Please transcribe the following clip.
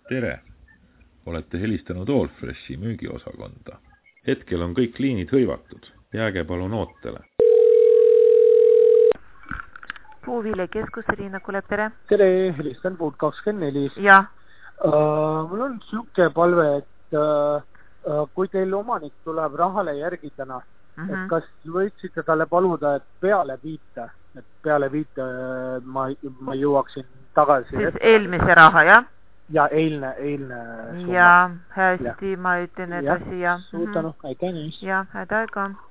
Tere! Olete helistanud Allfreshi müügiosakonda. Hetkel on kõik liinid hõivatud. Jääge palun ootele. Puuviilekeskus, Riina Kulep, tere! Tere, helistan Puud 24. Jah. Mul on siuke palve, et kui teil omanik tuleb rahale järgi täna, et kas võiksite talle paluda, et peale viite ma jõuaksin tagasi. Siis eelmise raha, jah? Ja eilne summa. Ja, hästi, ma ütlen edasi, jah. Suur tänu, aitäh. Ja, häid aega.